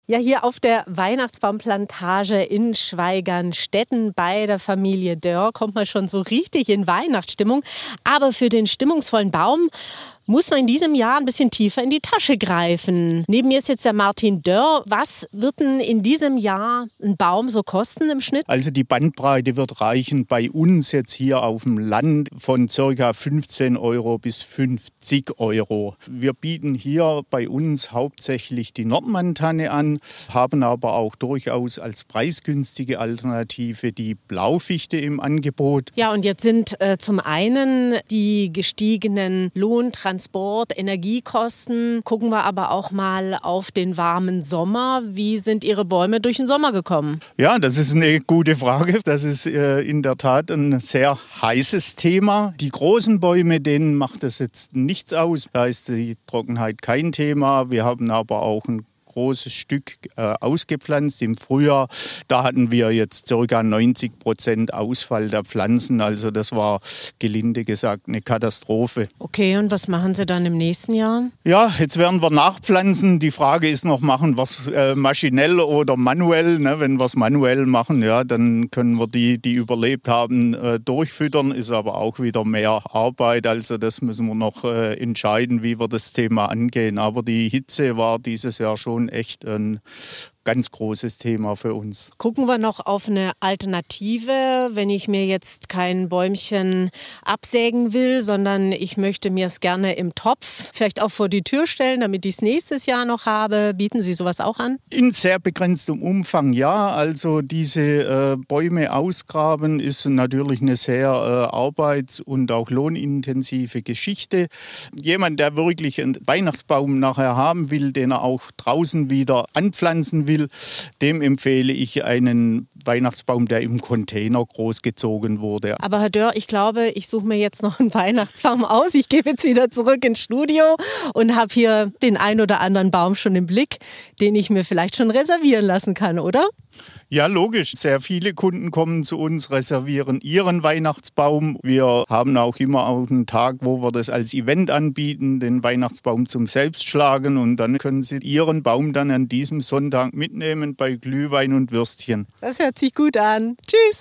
Ja, hier auf der Weihnachtsbaumplantage in Schweigernstetten bei der Familie Dörr kommt man schon so richtig in Weihnachtsstimmung. Aber für den stimmungsvollen Baum muss man in diesem Jahr ein bisschen tiefer in die Tasche greifen. Neben mir ist jetzt der Martin Dörr. Was wird denn in diesem Jahr ein Baum so kosten im Schnitt? Also die Bandbreite wird reichen bei uns jetzt hier auf dem Land von ca. 15 Euro bis 50 Euro. Wir bieten hier bei uns hauptsächlich die Nordmann-Tanne an, haben aber auch durchaus als preisgünstige Alternative die Blaufichte im Angebot. Ja, und jetzt sind zum einen die gestiegenen Lohntransport, Energiekosten. Gucken wir aber auch mal auf den warmen Sommer. Wie sind Ihre Bäume durch den Sommer gekommen? Ja, das ist eine gute Frage. Das ist in der Tat ein sehr heißes Thema. Die großen Bäume, denen macht das jetzt nichts aus. Da ist die Trockenheit kein Thema. Wir haben aber auch ein großes Stück ausgepflanzt im Frühjahr. Da hatten wir jetzt ca. 90% Ausfall der Pflanzen. Also das war gelinde gesagt eine Katastrophe. Okay, und was machen Sie dann im nächsten Jahr? Ja, jetzt werden wir nachpflanzen. Die Frage ist noch, machen wir es maschinell oder manuell? Ne? Wenn wir es manuell machen, ja, dann können wir die überlebt haben, durchfüttern. Ist aber auch wieder mehr Arbeit. Also das müssen wir noch entscheiden, wie wir das Thema angehen. Aber die Hitze war dieses Jahr schon echt ein ganz großes Thema für uns. Gucken wir noch auf eine Alternative, wenn ich mir jetzt kein Bäumchen absägen will, sondern ich möchte mir es gerne im Topf vielleicht auch vor die Tür stellen, damit ich es nächstes Jahr noch habe. Bieten Sie sowas auch an? In sehr begrenztem Umfang, ja. Also diese Bäume ausgraben ist natürlich eine sehr arbeits- und auch lohnintensive Geschichte. Jemand, der wirklich einen Weihnachtsbaum nachher haben will, den er auch draußen wieder anpflanzen will, dem empfehle ich einen Weihnachtsbaum, der im Container großgezogen wurde. Aber Herr Dörr, ich glaube, ich suche mir jetzt noch einen Weihnachtsbaum aus. Ich gehe jetzt wieder zurück ins Studio und habe hier den ein oder anderen Baum schon im Blick, den ich mir vielleicht schon reservieren lassen kann, oder? Ja, logisch. Sehr viele Kunden kommen zu uns, reservieren ihren Weihnachtsbaum. Wir haben auch immer einen Tag, wo wir das als Event anbieten, den Weihnachtsbaum zum Selbstschlagen. Und dann können Sie Ihren Baum dann an diesem Sonntag mitnehmen bei Glühwein und Würstchen. Das hört sich gut an. Tschüss.